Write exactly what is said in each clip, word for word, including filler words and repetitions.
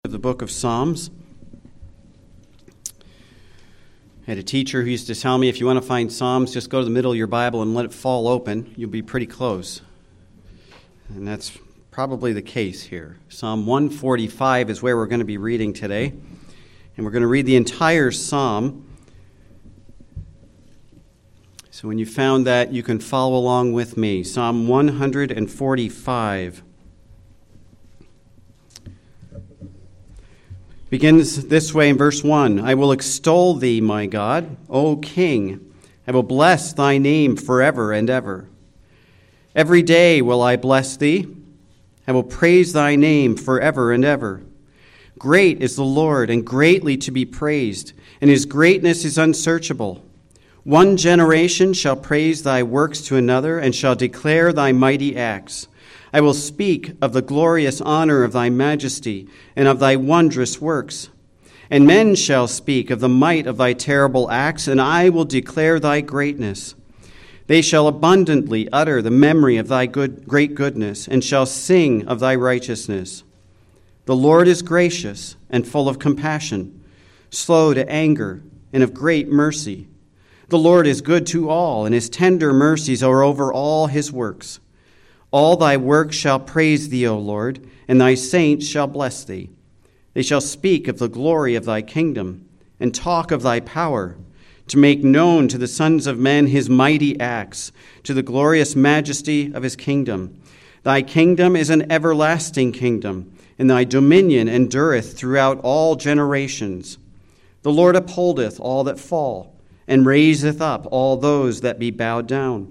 Of the book of Psalms. I had a teacher who used to tell me, if you want to find Psalms, just go to the middle of your Bible and let it fall open. You'll be pretty close. And that's probably the case here. Psalm one forty-five is where we're going to be reading today. And we're going to read the entire psalm. So when you found that, you can follow along with me. Psalm one forty-five. Begins this way in verse one. I will extol thee, my God, O King. I will bless thy name forever and ever. Every day will I bless thee. I will praise thy name forever and ever. Great is the Lord, and greatly to be praised, and his greatness is unsearchable. One generation shall praise thy works to another, and shall declare thy mighty acts. I will speak of the glorious honor of thy majesty and of thy wondrous works. And men shall speak of the might of thy terrible acts, and I will declare thy greatness. They shall abundantly utter the memory of thy good, great goodness, and shall sing of thy righteousness. The Lord is gracious and full of compassion, slow to anger, and of great mercy. The Lord is good to all, and his tender mercies are over all his works. All thy works shall praise thee, O Lord, and thy saints shall bless thee. They shall speak of the glory of thy kingdom, and talk of thy power, to make known to the sons of men his mighty acts, to the glorious majesty of his kingdom. Thy kingdom is an everlasting kingdom, and thy dominion endureth throughout all generations. The Lord upholdeth all that fall, and raiseth up all those that be bowed down.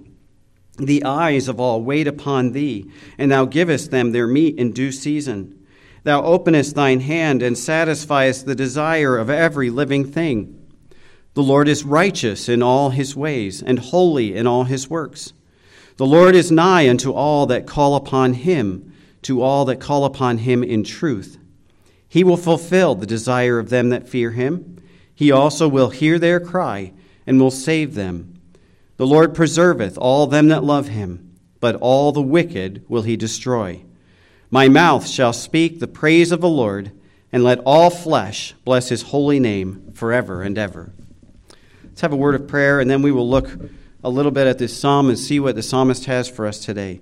The eyes of all wait upon thee, and thou givest them their meat in due season. Thou openest thine hand, and satisfiest the desire of every living thing. The Lord is righteous in all his ways, and holy in all his works. The Lord is nigh unto all that call upon him, to all that call upon him in truth. He will fulfill the desire of them that fear him. He also will hear their cry, and will save them. The Lord preserveth all them that love him, but all the wicked will he destroy. My mouth shall speak the praise of the Lord, and let all flesh bless his holy name forever and ever. Let's have a word of prayer, and then we will look a little bit at this psalm and see what the psalmist has for us today.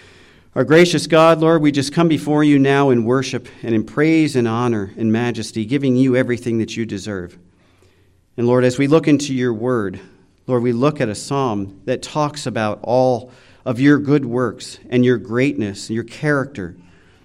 Our gracious God, Lord, we just come before you now in worship and in praise and honor and majesty, giving you everything that you deserve. And Lord, as we look into your word, Lord, we look at a psalm that talks about all of your good works and your greatness and your character.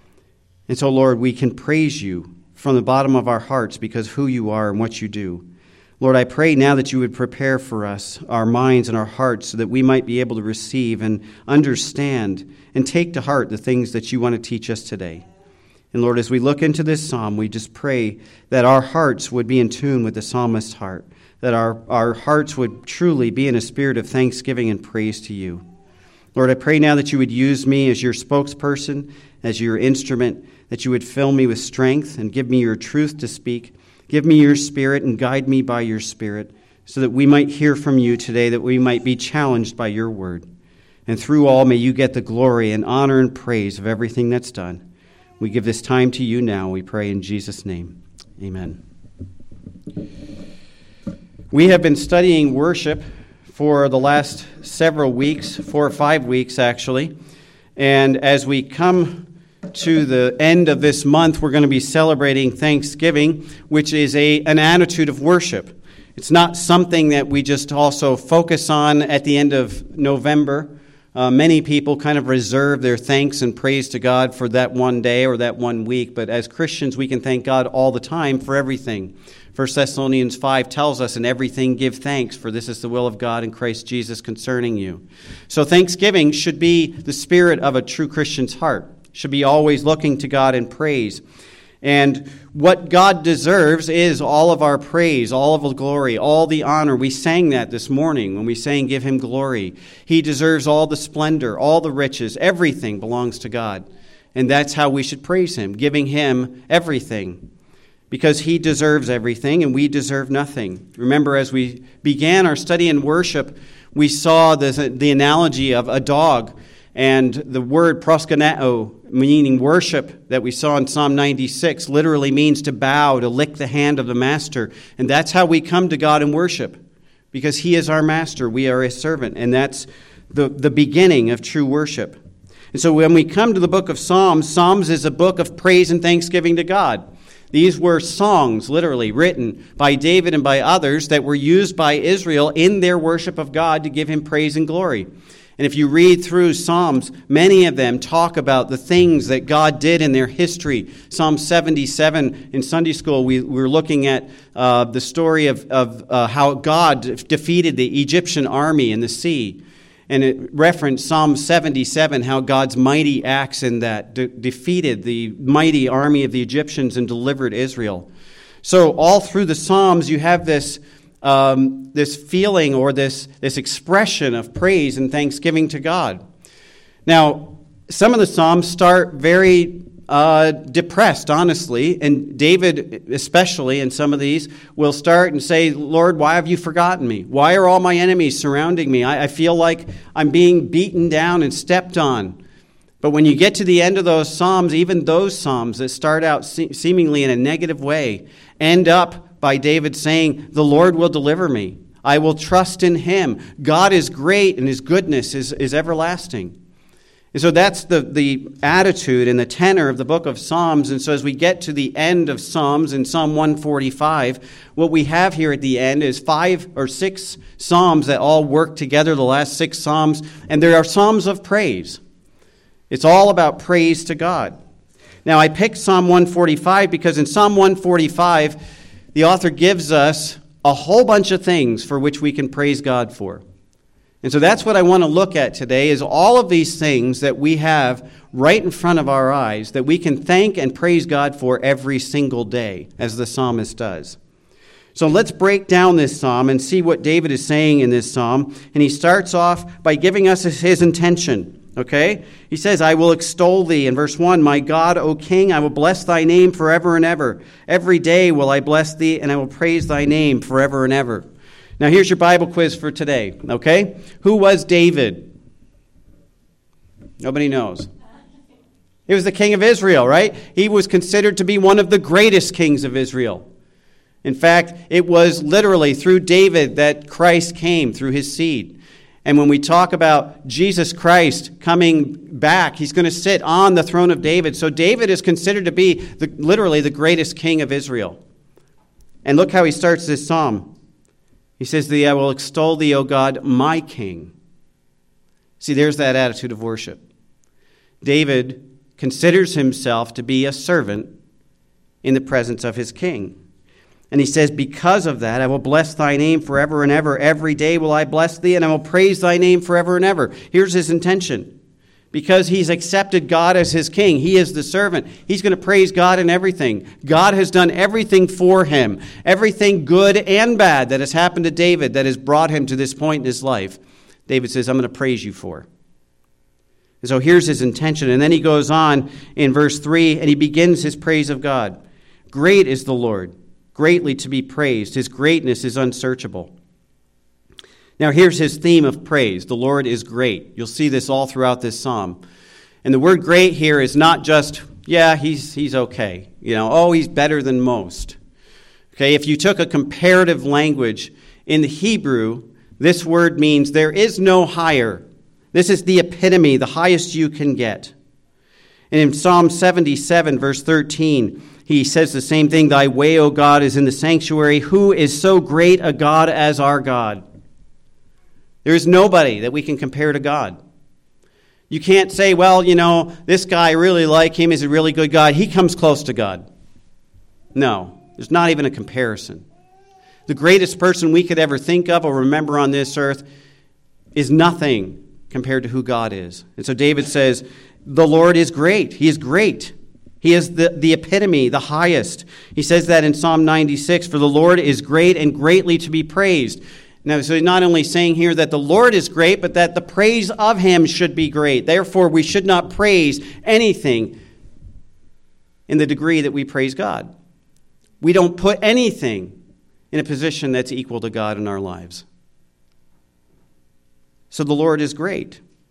And so, Lord, we can praise you from the bottom of our hearts because of who you are and what you do. Lord, I pray now that you would prepare for us our minds and our hearts so that we might be able to receive and understand and take to heart the things that you want to teach us today. And Lord, as we look into this psalm, we just pray that our hearts would be in tune with the psalmist's heart, that our, our hearts would truly be in a spirit of thanksgiving and praise to you. Lord, I pray now that you would use me as your spokesperson, as your instrument, that you would fill me with strength and give me your truth to speak. Give me your spirit and guide me by your spirit so that we might hear from you today, that we might be challenged by your word. And through all, may you get the glory and honor and praise of everything that's done. We give this time to you now, we pray in Jesus' name. Amen. We have been studying worship for the last several weeks, four or five weeks actually. And as we come to the end of this month, we're going to be celebrating Thanksgiving, which is a an attitude of worship. It's not something that we just also focus on at the end of November. Uh, many people kind of reserve their thanks and praise to God for that one day or that one week. But as Christians, we can thank God all the time for everything. First Thessalonians five tells us, in everything give thanks, for this is the will of God in Christ Jesus concerning you. So Thanksgiving should be the spirit of a true Christian's heart. Should be always looking to God in praise. And what God deserves is all of our praise, all of the glory, all the honor. We sang that this morning when we sang Give Him Glory. He deserves all the splendor, all the riches. Everything belongs to God. And that's how we should praise Him, giving Him everything. Because He deserves everything and we deserve nothing. Remember, as we began our study in worship, we saw the, the analogy of a dog. And the word proskuneo, meaning worship, that we saw in Psalm ninety-six, literally means to bow, to lick the hand of the master. And that's how we come to God in worship, because he is our master. We are his servant. And that's the, the beginning of true worship. And so when we come to the book of Psalms, Psalms is a book of praise and thanksgiving to God. These were songs, literally, written by David and by others that were used by Israel in their worship of God to give him praise and glory. And if you read through Psalms, many of them talk about the things that God did in their history. Psalm seventy-seven, in Sunday school, we, we were looking at uh, the story of, of uh, how God defeated the Egyptian army in the sea. And it referenced Psalm seventy-seven, how God's mighty acts in that de- defeated the mighty army of the Egyptians and delivered Israel. So all through the Psalms, you have this um, this feeling or this, this expression of praise and thanksgiving to God. Now, some of the Psalms start very uh, depressed, honestly, and David especially in some of these will start and say, Lord, why have you forgotten me? Why are all my enemies surrounding me? I, I feel like I'm being beaten down and stepped on. But when you get to the end of those Psalms, even those Psalms that start out se- seemingly in a negative way, end up by David saying, the Lord will deliver me. I will trust in him. God is great and his goodness is, is everlasting. And so that's the, the attitude and the tenor of the book of Psalms. And so as we get to the end of Psalms in Psalm one forty-five, what we have here at the end is five or six Psalms that all work together, the last six Psalms. And there are Psalms of praise. It's all about praise to God. Now, I picked Psalm one forty-five because in Psalm one forty-five, the author gives us a whole bunch of things for which we can praise God for. And so that's what I want to look at today, is all of these things that we have right in front of our eyes that we can thank and praise God for every single day, as the psalmist does. So let's break down this psalm and see what David is saying in this psalm. And he starts off by giving us his intention, okay? He says, I will extol thee, in verse one, my God, O King, I will bless thy name forever and ever. Every day will I bless thee, and I will praise thy name forever and ever. Now, here's your Bible quiz for today, okay? Who was David? Nobody knows. He was the king of Israel, right? He was considered to be one of the greatest kings of Israel. In fact, it was literally through David that Christ came, through his seed. And when we talk about Jesus Christ coming back, he's going to sit on the throne of David. So David is considered to be the, literally the greatest king of Israel. And look how he starts this psalm. He says, I will extol thee, O God, my King. See, there's that attitude of worship. David considers himself to be a servant in the presence of his king. And he says, because of that, I will bless thy name forever and ever. Every day will I bless thee, and I will praise thy name forever and ever. Here's his intention. Because he's accepted God as his king. He is the servant. He's going to praise God in everything. God has done everything for him. Everything good and bad that has happened to David that has brought him to this point in his life. David says, I'm going to praise you for. And so here's his intention. And then he goes on in verse three, and he begins his praise of God. Great is the Lord, greatly to be praised. His greatness is unsearchable. Now, here's his theme of praise. The Lord is great. You'll see this all throughout this psalm. And the word great here is not just, yeah, he's he's okay. You know, oh, he's better than most. Okay, if you took a comparative language in the Hebrew, this word means there is no higher. This is the epitome, the highest you can get. And in Psalm seventy-seven, verse thirteen, he says the same thing. Thy way, O God, is in the sanctuary. Who is so great a God as our God? There is nobody that we can compare to God. You can't say, well, you know, this guy, I really like him. He's a really good God. He comes close to God. No, there's not even a comparison. The greatest person we could ever think of or remember on this earth is nothing compared to who God is. And so David says, the Lord is great. He is great. He is the, the epitome, the highest. He says that in Psalm ninety-six, for the Lord is great and greatly to be praised. Now, so he's not only saying here that the Lord is great, but that the praise of him should be great. Therefore, we should not praise anything in the degree that we praise God. We don't put anything in a position that's equal to God in our lives. So the Lord is great.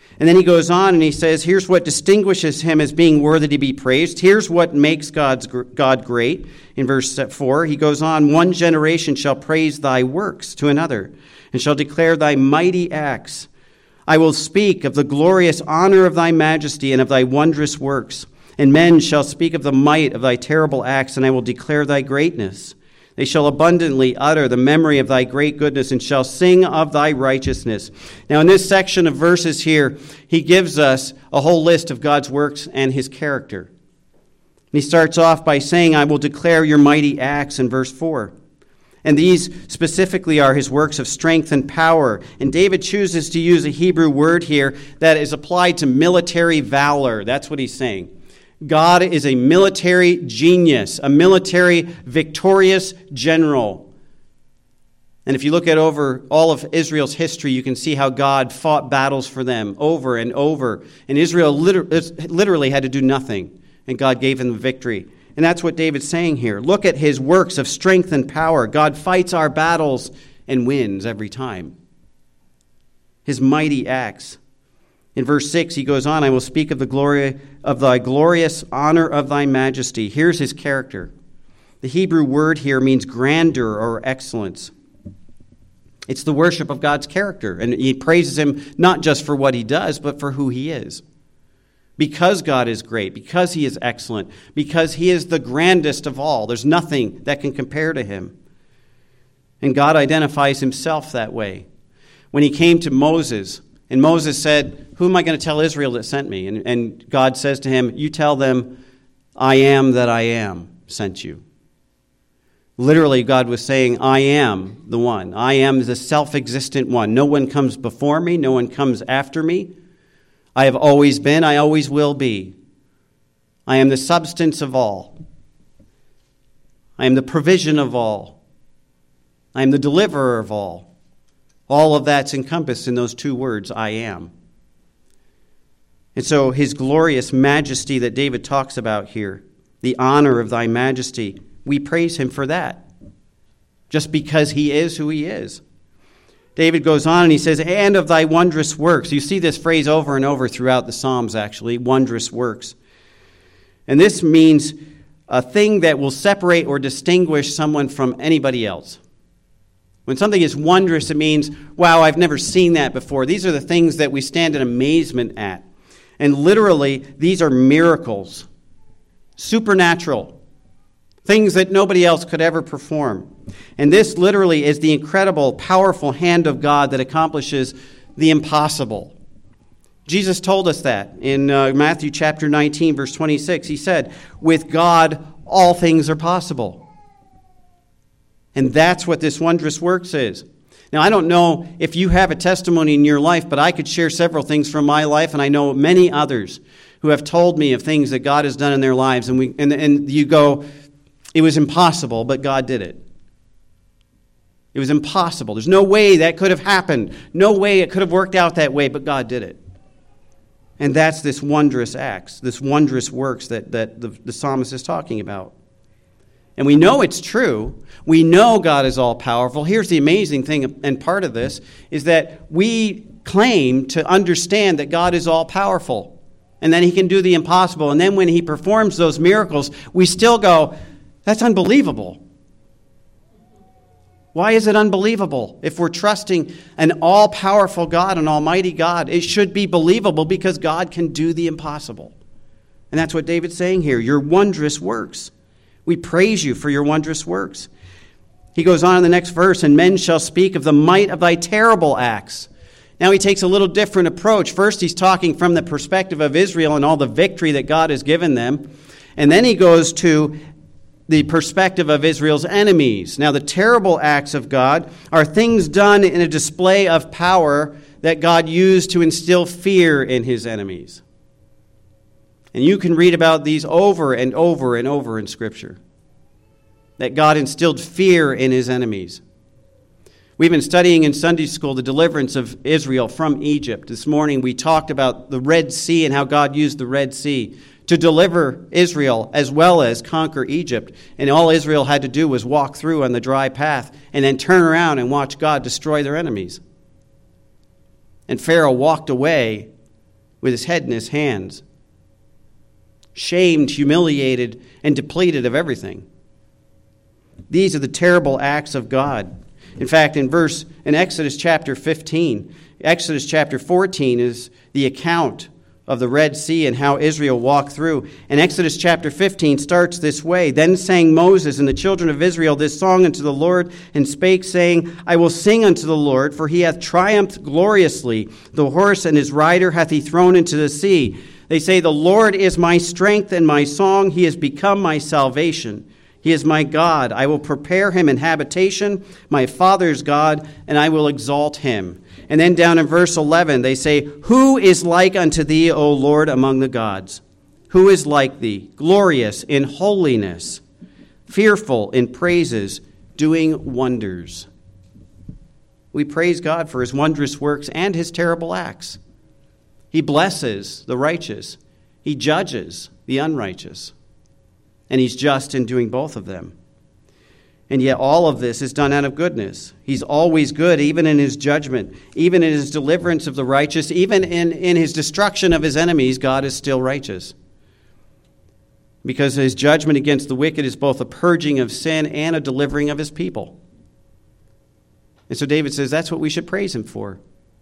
And then he goes on and he says, here's what distinguishes him as being worthy to be praised. Here's what makes God's, God great. In verse four, he goes on, one generation shall praise thy works to another, and shall declare thy mighty acts. I will speak of the glorious honor of thy majesty and of thy wondrous works. And men shall speak of the might of thy terrible acts, and I will declare thy greatness. They shall abundantly utter the memory of thy great goodness, and shall sing of thy righteousness. Now, in this section of verses here, he gives us a whole list of God's works and his character. And he starts off by saying, I will declare your mighty acts in verse four. And these specifically are his works of strength and power. And David chooses to use a Hebrew word here that is applied to military valor. That's what he's saying. God is a military genius, a military victorious general. And if you look at over all of Israel's history, you can see how God fought battles for them over and over. And Israel literally had to do nothing, and God gave them the victory. And that's what David's saying here. Look at his works of strength and power. God fights our battles and wins every time. His mighty acts. In verse six, he goes on, I will speak of the glory of thy glorious honor of thy majesty. Here's his character. The Hebrew word here means grandeur or excellence. It's the worship of God's character. And he praises him not just for what he does, but for who he is. Because God is great, because he is excellent, because he is the grandest of all. There's nothing that can compare to him. And God identifies himself that way. When he came to Moses, and Moses said, who am I going to tell Israel that sent me? And, and God says to him, you tell them, I am that I am sent you. Literally, God was saying, I am the one. I am the self-existent one. No one comes before me. No one comes after me. I have always been. I always will be. I am the substance of all. I am the provision of all. I am the deliverer of all. All of that's encompassed in those two words, I am. And so his glorious majesty that David talks about here, the honor of thy majesty, we praise him for that, just because he is who he is. David goes on and he says, and of thy wondrous works. You see this phrase over and over throughout the Psalms, actually, wondrous works. And this means a thing that will separate or distinguish someone from anybody else. When something is wondrous, it means, wow, I've never seen that before. These are the things that we stand in amazement at. And literally, these are miracles, supernatural, things that nobody else could ever perform. And this literally is the incredible, powerful hand of God that accomplishes the impossible. Jesus told us that in uh, Matthew chapter nineteen, verse twenty-six. He said, with God, all things are possible. And that's what this wondrous works is. Now, I don't know if you have a testimony in your life, but I could share several things from my life, and I know many others who have told me of things that God has done in their lives, and we and, and you go, it was impossible, but God did it. It was impossible. There's no way that could have happened. No way it could have worked out that way, but God did it. And that's this wondrous acts, this wondrous works that, that the, the psalmist is talking about. And we know it's true. We know God is all-powerful. Here's the amazing thing, and part of this, is that we claim to understand that God is all-powerful, and that he can do the impossible. And then when he performs those miracles, we still go, that's unbelievable. Why is it unbelievable? If we're trusting an all-powerful God, an almighty God, it should be believable because God can do the impossible. And that's what David's saying here, your wondrous works. We praise you for your wondrous works. He goes on in the next verse, and men shall speak of the might of thy terrible acts. Now he takes a little different approach. First, he's talking from the perspective of Israel and all the victory that God has given them. And then he goes to the perspective of Israel's enemies. Now, the terrible acts of God are things done in a display of power that God used to instill fear in his enemies. And you can read about these over and over and over in Scripture. That God instilled fear in his enemies. We've been studying in Sunday school the deliverance of Israel from Egypt. This morning we talked about the Red Sea and how God used the Red Sea to deliver Israel as well as conquer Egypt. And all Israel had to do was walk through on the dry path and then turn around and watch God destroy their enemies. And Pharaoh walked away with his head in his hands, shamed, humiliated, and depleted of everything. These are the terrible acts of God. In fact, in verse in Exodus chapter fifteen, Exodus chapter fourteen is the account of the Red Sea and how Israel walked through. And Exodus chapter fifteen starts this way. Then sang Moses and the children of Israel this song unto the Lord, and spake, saying, I will sing unto the Lord, for he hath triumphed gloriously. The horse and his rider hath he thrown into the sea. They say, the Lord is my strength and my song. He has become my salvation. He is my God. I will prepare him an habitation, my father's God, and I will exalt him. And then down in verse eleven, they say, who is like unto thee, O Lord, among the gods? Who is like thee, glorious in holiness, fearful in praises, doing wonders? We praise God for his wondrous works and his terrible acts. He blesses the righteous. He judges the unrighteous. And he's just in doing both of them. And yet all of this is done out of goodness. He's always good, even in his judgment, even in his deliverance of the righteous, even in, in his destruction of his enemies, God is still righteous. Because his judgment against the wicked is both a purging of sin and a delivering of his people. And so David says that's what we should praise him for.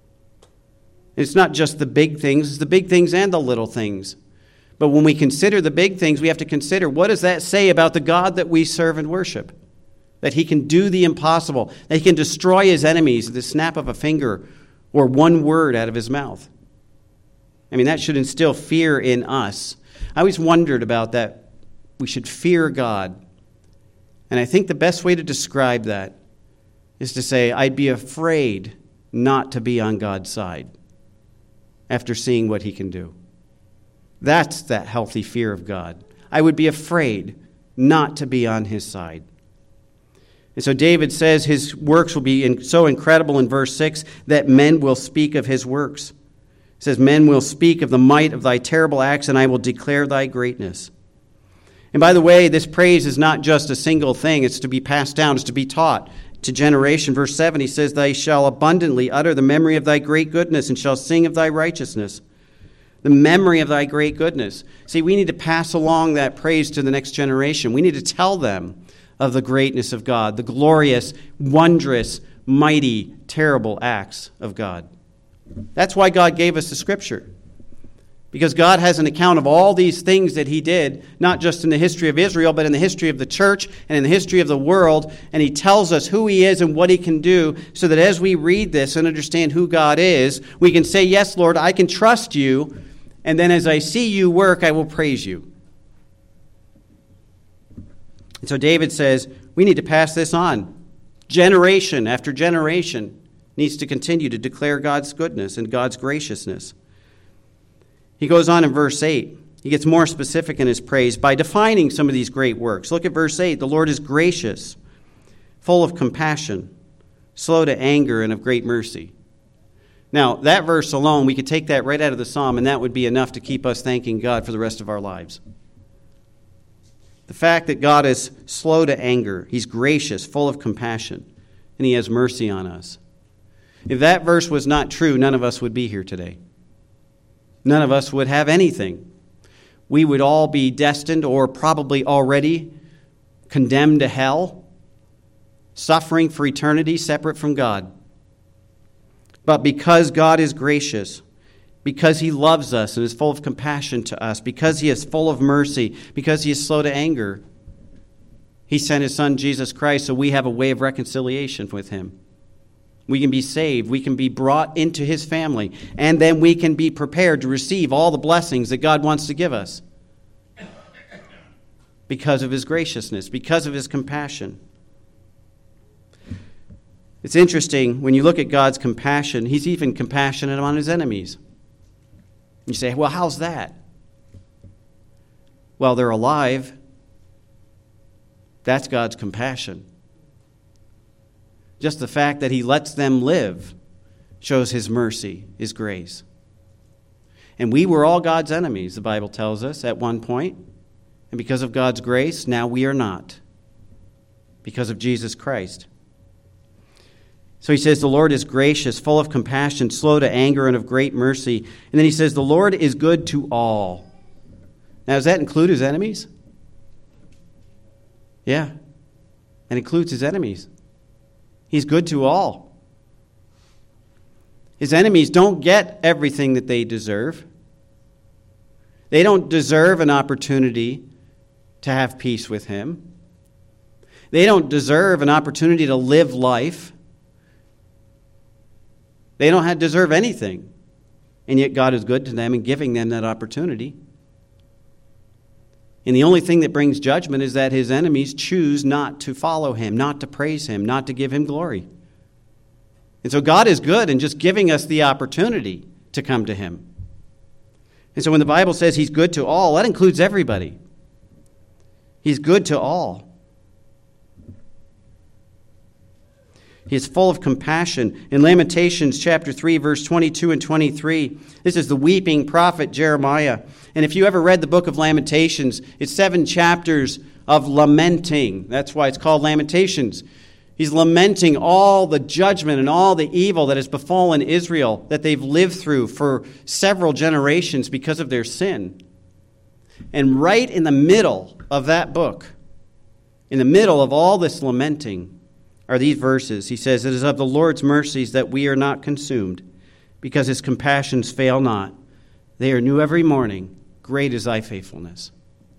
It's not just the big things, it's the big things and the little things. But when we consider the big things, we have to consider, what does that say about the God that we serve and worship? That he can do the impossible, that he can destroy his enemies with the snap of a finger or one word out of his mouth. I mean, that should instill fear in us. I always wondered about that. We should fear God. And I think the best way to describe that is to say, I'd be afraid not to be on God's side after seeing what he can do. That's that healthy fear of God. I would be afraid not to be on his side. And so David says his works will be in, so incredible in verse six that men will speak of his works. It says, men will speak of the might of thy terrible acts, and I will declare thy greatness. And by the way, this praise is not just a single thing. It's to be passed down. It's to be taught to generation. Verse seven, he says, they shall abundantly utter the memory of thy great goodness, and shall sing of thy righteousness. The memory of thy great goodness. See, we need to pass along that praise to the next generation. We need to tell them of the greatness of God, the glorious, wondrous, mighty, terrible acts of God. That's why God gave us the Scripture. Because God has an account of all these things that he did, not just in the history of Israel, but in the history of the church and in the history of the world. And he tells us who he is and what he can do, so that as we read this and understand who God is, we can say, yes, Lord, I can trust you. And then as I see you work, I will praise you. And so David says, we need to pass this on. Generation after generation needs to continue to declare God's goodness and God's graciousness. He goes on in verse eight. He gets more specific in his praise by defining some of these great works. Look at verse eight. The Lord is gracious, full of compassion, slow to anger, and of great mercy. Now, that verse alone, we could take that right out of the psalm, and that would be enough to keep us thanking God for the rest of our lives. The fact that God is slow to anger, he's gracious, full of compassion, and he has mercy on us. If that verse was not true, none of us would be here today. None of us would have anything. We would all be destined, or probably already condemned to hell, suffering for eternity separate from God. But because God is gracious, because he loves us and is full of compassion to us, because he is full of mercy, because he is slow to anger, he sent his son Jesus Christ so we have a way of reconciliation with him. We can be saved. We can be brought into his family. And then we can be prepared to receive all the blessings that God wants to give us because of his graciousness, because of his compassion. It's interesting, when you look at God's compassion, he's even compassionate on his enemies. You say, well, how's that? Well, they're alive. That's God's compassion. Just the fact that he lets them live shows his mercy, his grace. And we were all God's enemies, the Bible tells us, at one point. And because of God's grace, now we are not. Because of Jesus Christ. So he says, the Lord is gracious, full of compassion, slow to anger, and of great mercy. And then he says, the Lord is good to all. Now, does that include his enemies? Yeah, that includes his enemies. He's good to all. His enemies don't get everything that they deserve. They don't deserve an opportunity to have peace with him. They don't deserve an opportunity to live life. They don't have, deserve anything. And yet God is good to them and giving them that opportunity. And the only thing that brings judgment is that his enemies choose not to follow him, not to praise him, not to give him glory. And so God is good in just giving us the opportunity to come to him. And so when the Bible says he's good to all, that includes everybody. He's good to all. He is full of compassion. In Lamentations chapter three, verse twenty-two and twenty-three, this is the weeping prophet Jeremiah. And if you ever read the book of Lamentations, it's seven chapters of lamenting. That's why it's called Lamentations. He's lamenting all the judgment and all the evil that has befallen Israel, that they've lived through for several generations because of their sin. And right in the middle of that book, in the middle of all this lamenting, are these verses. He says, it is of the Lord's mercies that we are not consumed, because his compassions fail not. They are new every morning. Great is thy faithfulness.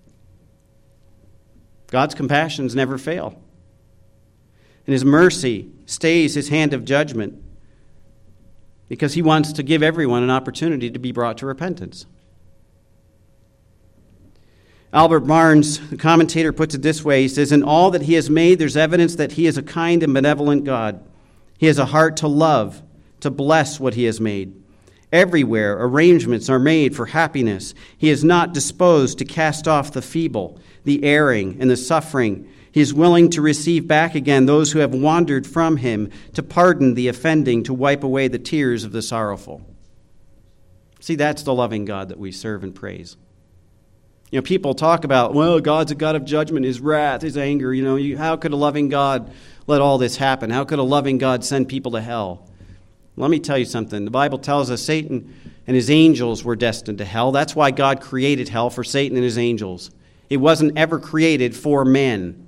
God's compassions never fail. And his mercy stays his hand of judgment, because he wants to give everyone an opportunity to be brought to repentance. Albert Barnes, the commentator, puts it this way. He says, in all that he has made, there's evidence that he is a kind and benevolent God. He has a heart to love, to bless what he has made. Everywhere arrangements are made for happiness. He is not disposed to cast off the feeble, the erring, and the suffering. He is willing to receive back again those who have wandered from him, to pardon the offending, to wipe away the tears of the sorrowful. See, that's the loving God that we serve and praise. You know, people talk about, well, God's a God of judgment, his wrath, his anger. You know, you, how could a loving God let all this happen? How could a loving God send people to hell? Let me tell you something. The Bible tells us Satan and his angels were destined to hell. That's why God created hell for Satan and his angels. It wasn't ever created for men.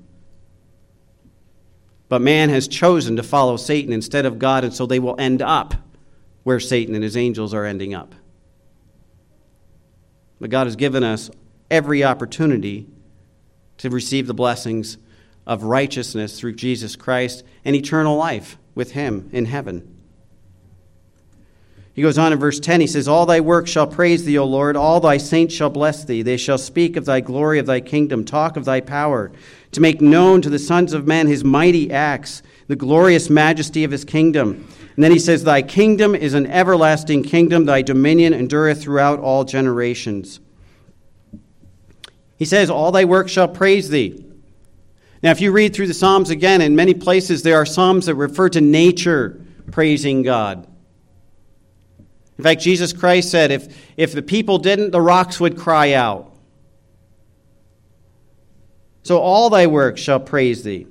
But man has chosen to follow Satan instead of God, and so they will end up where Satan and his angels are ending up. But God has given us every opportunity to receive the blessings of righteousness through Jesus Christ and eternal life with him in heaven. He goes on in verse ten, he says, all thy works shall praise thee, O Lord, all thy saints shall bless thee. They shall speak of thy glory, of thy kingdom, talk of thy power, to make known to the sons of men his mighty acts, the glorious majesty of his kingdom. And then he says, thy kingdom is an everlasting kingdom, thy dominion endureth throughout all generations. He says, all thy works shall praise thee. Now, if you read through the Psalms again, in many places there are Psalms that refer to nature praising God. In fact, Jesus Christ said, if, if the people didn't, the rocks would cry out. So all thy works shall praise thee.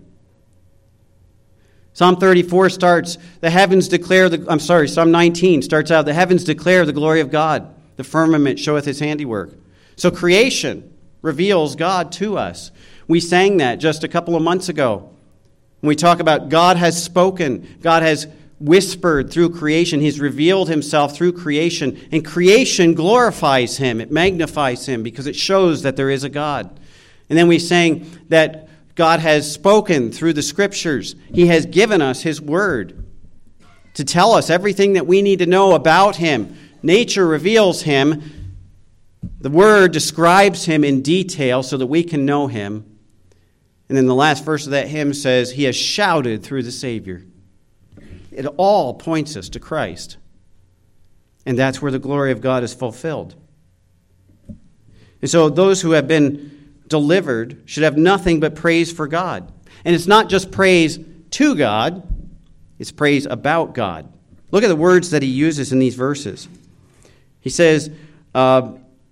Psalm thirty-four starts, the heavens declare, the, I'm sorry, Psalm nineteen starts out, the heavens declare the glory of God. The firmament showeth his handiwork. So creation reveals God to us. We sang that just a couple of months ago. When we talk about God has spoken, God has whispered through creation, he's revealed himself through creation, and creation glorifies him, it magnifies him because it shows that there is a God. And then we sang that God has spoken through the scriptures. He has given us his word to tell us everything that we need to know about him. Nature reveals him. The word describes him in detail so that we can know him. And then the last verse of that hymn says, he has shouted through the Savior. It all points us to Christ. And that's where the glory of God is fulfilled. And so those who have been delivered should have nothing but praise for God. And it's not just praise to God, it's praise about God. Look at the words that he uses in these verses. He says, uh,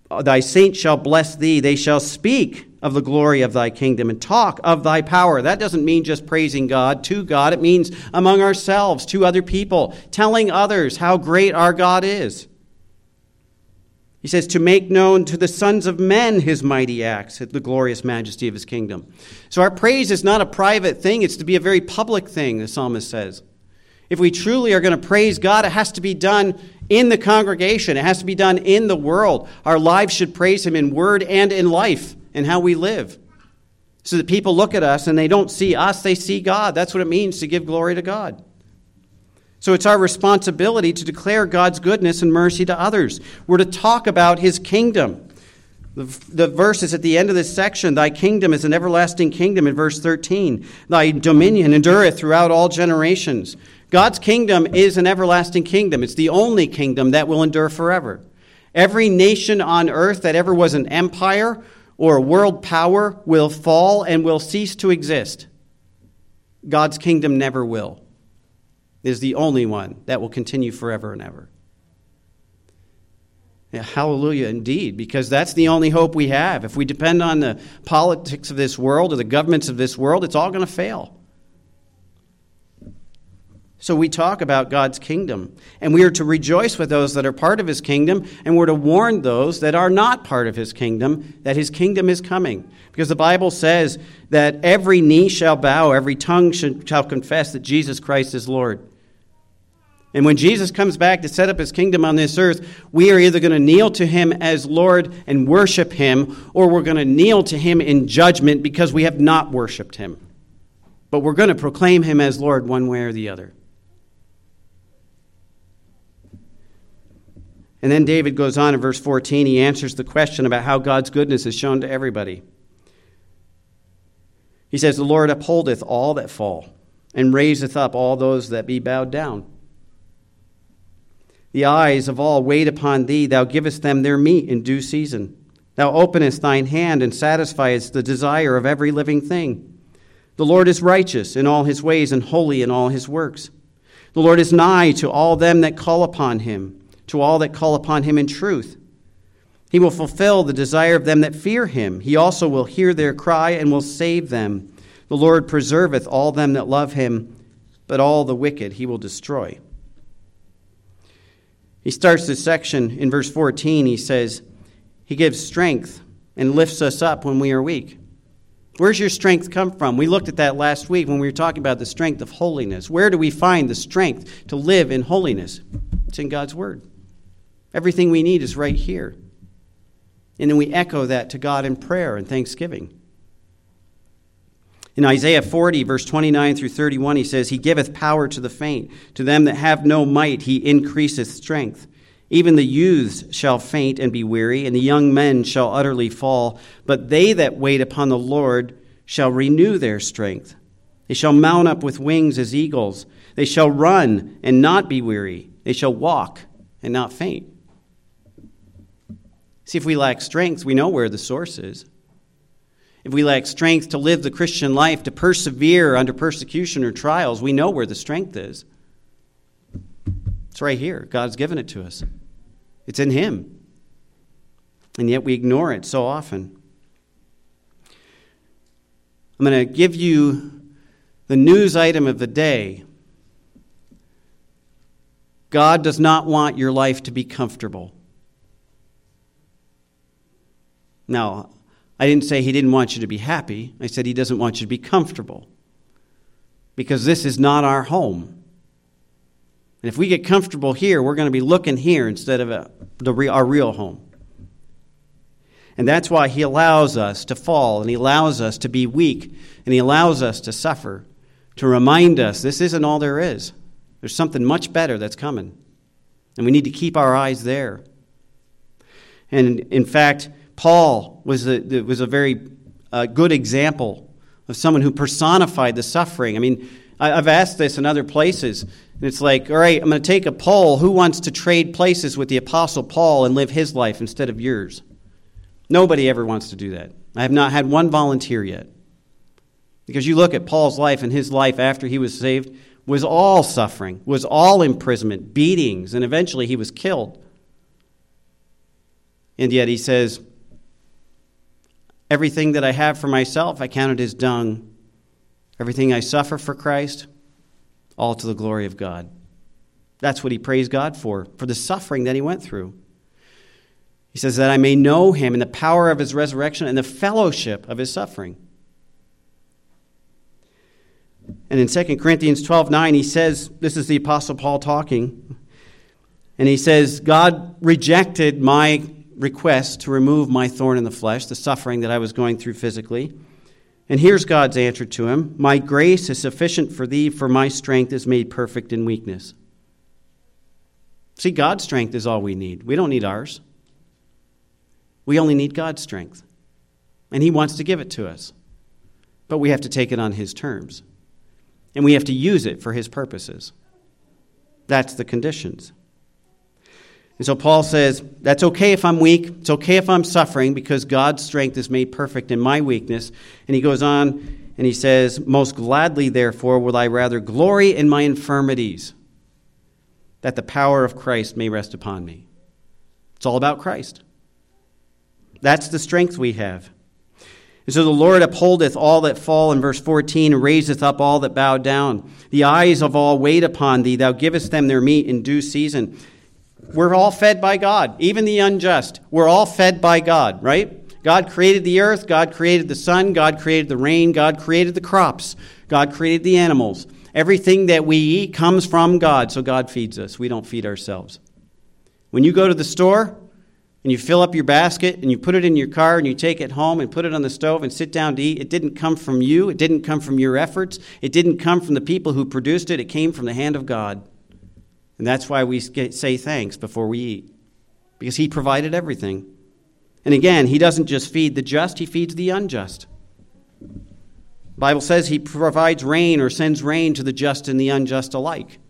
Thy saints shall bless thee. They shall speak of the glory of thy kingdom and talk of thy power. That doesn't mean just praising God to God. It means among ourselves, to other people, telling others how great our God is. He says, to make known to the sons of men his mighty acts, the glorious majesty of his kingdom. So our praise is not a private thing. It's to be a very public thing, the psalmist says. If we truly are going to praise God, it has to be done in the congregation. It has to be done in the world. Our lives should praise him in word and in life and how we live. So that people look at us and they don't see us, they see God. That's what it means to give glory to God. So it's our responsibility to declare God's goodness and mercy to others. We're to talk about his kingdom. The, the verse is at the end of this section. Thy kingdom is an everlasting kingdom in verse thirteen. Thy dominion endureth throughout all generations. God's kingdom is an everlasting kingdom. It's the only kingdom that will endure forever. Every nation on earth that ever was an empire or a world power will fall and will cease to exist. God's kingdom never will. It is the only one that will continue forever and ever. Yeah, hallelujah indeed, because that's the only hope we have. If we depend on the politics of this world or the governments of this world, it's all going to fail. So we talk about God's kingdom, and we are to rejoice with those that are part of his kingdom, and we're to warn those that are not part of his kingdom that his kingdom is coming. Because the Bible says that every knee shall bow, every tongue shall confess that Jesus Christ is Lord. And when Jesus comes back to set up his kingdom on this earth, we are either going to kneel to him as Lord and worship him, or we're going to kneel to him in judgment because we have not worshiped him. But we're going to proclaim him as Lord one way or the other. And then David goes on in verse fourteen. He answers the question about how God's goodness is shown to everybody. He says, the Lord upholdeth all that fall, and raiseth up all those that be bowed down. The eyes of all wait upon thee. Thou givest them their meat in due season. Thou openest thine hand and satisfiest the desire of every living thing. The Lord is righteous in all his ways and holy in all his works. The Lord is nigh to all them that call upon him, to all that call upon him in truth. He will fulfill the desire of them that fear him. He also will hear their cry and will save them. The Lord preserveth all them that love him, but all the wicked he will destroy. He starts this section in verse fourteen. He says, he gives strength and lifts us up when we are weak. Where's your strength come from? We looked at that last week when we were talking about the strength of holiness. Where do we find the strength to live in holiness? It's in God's word. Everything we need is right here. And then we echo that to God in prayer and thanksgiving. In Isaiah forty, verse twenty-nine through thirty-one, he says, he giveth power to the faint. To them that have no might, he increaseth strength. Even the youths shall faint and be weary, and the young men shall utterly fall. But they that wait upon the Lord shall renew their strength. They shall mount up with wings as eagles. They shall run and not be weary. They shall walk and not faint. See, if we lack strength, we know where the source is. If we lack strength to live the Christian life, to persevere under persecution or trials, we know where the strength is. It's right here. God's given it to us. It's in him. And yet we ignore it so often. I'm going to give you the news item of the day. God does not want your life to be comfortable. Now, I didn't say he didn't want you to be happy. I said he doesn't want you to be comfortable. Because this is not our home. And if we get comfortable here, we're going to be looking here instead of a, the, our real home. And that's why he allows us to fall, and he allows us to be weak, and he allows us to suffer, to remind us this isn't all there is. There's something much better that's coming. And we need to keep our eyes there. And in fact, Paul was a, was a very uh, good example of someone who personified the suffering. I mean, I, I've asked this in other places, and it's like, all right, I'm going to take a poll. Who wants to trade places with the Apostle Paul and live his life instead of yours? Nobody ever wants to do that. I have not had one volunteer yet. Because you look at Paul's life, and his life after he was saved was all suffering, was all imprisonment, beatings, and eventually he was killed. And yet he says, everything that I have for myself, I count it as dung. Everything I suffer for Christ, all to the glory of God. That's what he praised God for, for the suffering that he went through. He says that I may know him in the power of his resurrection and the fellowship of his suffering. And in Second Corinthians twelve nine, he says, this is the Apostle Paul talking, and he says, God rejected my request to remove my thorn in the flesh, the suffering that I was going through physically. And here's God's answer to him. My grace is sufficient for thee, for my strength is made perfect in weakness. See, God's strength is all we need. We don't need ours. We only need God's strength. And he wants to give it to us. But we have to take it on his terms. And we have to use it for his purposes. That's the conditions. And so Paul says, that's okay if I'm weak. It's okay if I'm suffering because God's strength is made perfect in my weakness. And he goes on and he says, most gladly, therefore, will I rather glory in my infirmities, that the power of Christ may rest upon me. It's all about Christ. That's the strength we have. And so the Lord upholdeth all that fall, in verse fourteen, and raiseth up all that bow down. The eyes of all wait upon thee. Thou givest them their meat in due season. We're all fed by God, even the unjust. We're all fed by God, right? God created the earth. God created the sun. God created the rain. God created the crops. God created the animals. Everything that we eat comes from God, so God feeds us. We don't feed ourselves. When you go to the store and you fill up your basket and you put it in your car and you take it home and put it on the stove and sit down to eat, it didn't come from you. It didn't come from your efforts. It didn't come from the people who produced it. It came from the hand of God. And that's why we say thanks before we eat, because he provided everything. And again, he doesn't just feed the just, he feeds the unjust. The Bible says he provides rain or sends rain to the just and the unjust alike.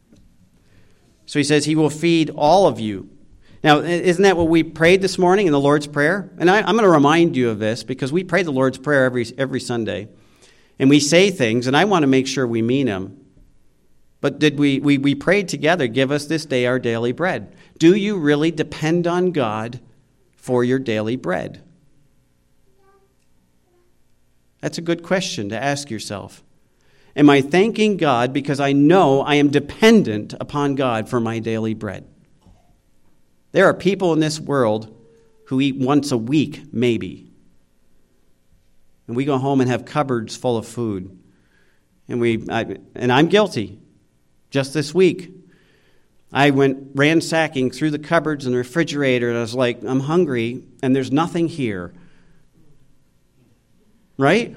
So he says he will feed all of you. Now, isn't that what we prayed this morning in the Lord's Prayer? And I, I'm going to remind you of this because we pray the Lord's Prayer every, every Sunday. And we say things, and I want to make sure we mean them. But did we, we, we prayed together, give us this day our daily bread. Do you really depend on God for your daily bread? That's a good question to ask yourself. Am I thanking God because I know I am dependent upon God for my daily bread? There are people in this world who eat once a week, maybe. And we go home and have cupboards full of food. And we, I, and I'm guilty. Just this week, I went ransacking through the cupboards and the refrigerator, and I was like, I'm hungry, and there's nothing here. Right?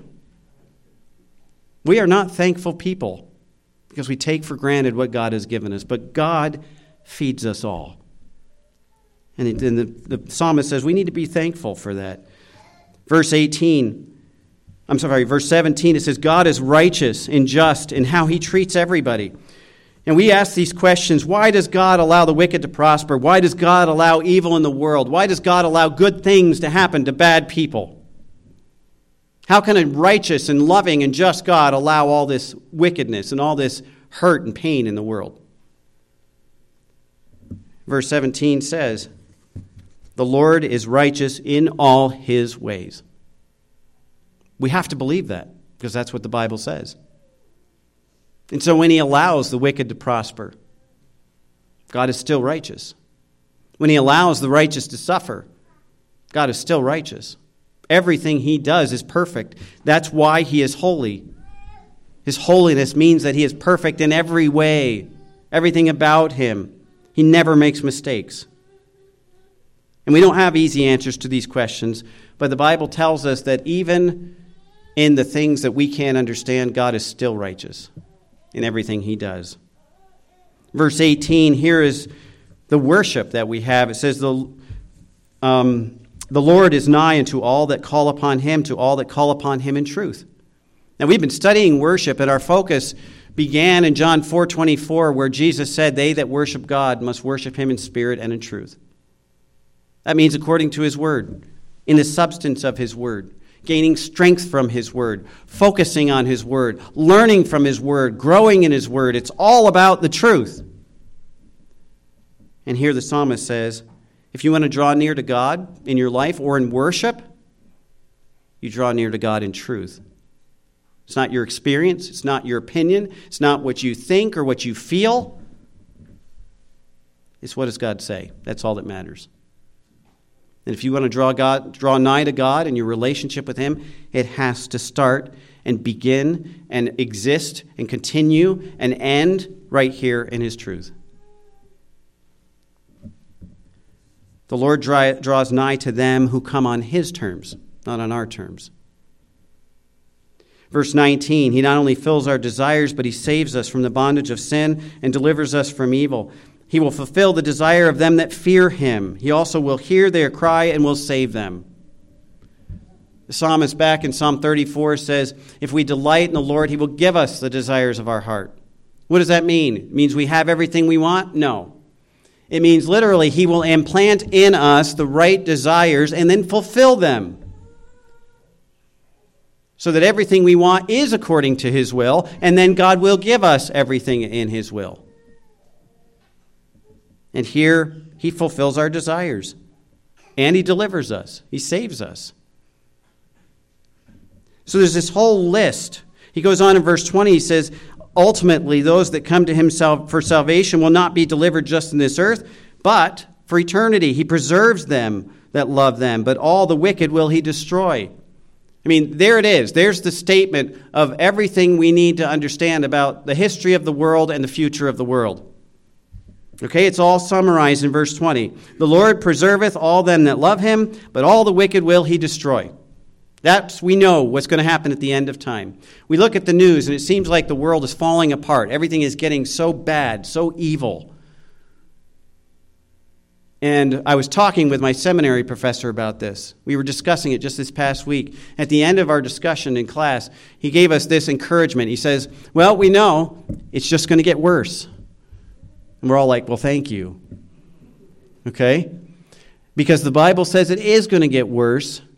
We are not thankful people because we take for granted what God has given us. But God feeds us all. And, it, and the, the psalmist says we need to be thankful for that. Verse eighteen, I'm sorry, verse seventeen, it says, God is righteous and just in how he treats everybody. And we ask these questions, why does God allow the wicked to prosper? Why does God allow evil in the world? Why does God allow good things to happen to bad people? How can a righteous and loving and just God allow all this wickedness and all this hurt and pain in the world? Verse seventeen says, the Lord is righteous in all his ways. We have to believe that because that's what the Bible says. And so when he allows the wicked to prosper, God is still righteous. When he allows the righteous to suffer, God is still righteous. Everything he does is perfect. That's why he is holy. His holiness means that he is perfect in every way. Everything about him. He never makes mistakes. And we don't have easy answers to these questions, but the Bible tells us that even in the things that we can't understand, God is still righteous in everything he does. Verse eighteen, here is the worship that we have. It says, the, um, the Lord is nigh unto all that call upon him, to all that call upon him in truth. Now, we've been studying worship, and our focus began in John four twenty-four, where Jesus said, they that worship God must worship him in spirit and in truth. That means according to his word, in the substance of his word, gaining strength from his word, focusing on his word, learning from his word, growing in his word. It's all about the truth. And here the psalmist says, If you want to draw near to God in your life or in worship, you draw near to God in truth. It's not your experience. It's not your opinion. It's not what you think or what you feel. It's what does God say. That's all that matters. And if you want to draw God, draw nigh to God in your relationship with Him, it has to start and begin and exist and continue and end right here in His truth. The Lord dry, draws nigh to them who come on His terms, not on our terms. Verse nineteen, He not only fills our desires, but He saves us from the bondage of sin and delivers us from evil. He will fulfill the desire of them that fear Him. He also will hear their cry and will save them. The psalmist back in Psalm thirty-four says, if we delight in the Lord, He will give us the desires of our heart. What does that mean? It means we have everything we want? No. It means literally He will implant in us the right desires and then fulfill them. So that everything we want is according to His will, and then God will give us everything in His will. And here, He fulfills our desires. And He delivers us. He saves us. So there's this whole list. He goes on in verse twenty, he says, ultimately, those that come to Him for salvation will not be delivered just in this earth, but for eternity. He preserves them that love them, but all the wicked will He destroy. I mean, there it is. There's the statement of everything we need to understand about the history of the world and the future of the world. Okay, it's all summarized in verse twenty. The Lord preserveth all them that love Him, but all the wicked will He destroy. That's, we know what's going to happen at the end of time. We look at the news and it seems like the world is falling apart. Everything is getting so bad, so evil. And I was talking with my seminary professor about this. We were discussing it just this past week. At the end of our discussion in class, he gave us this encouragement. He says, well, we know it's just going to get worse. And we're all like, well, thank you. Okay? Because the Bible says it is going to get worse.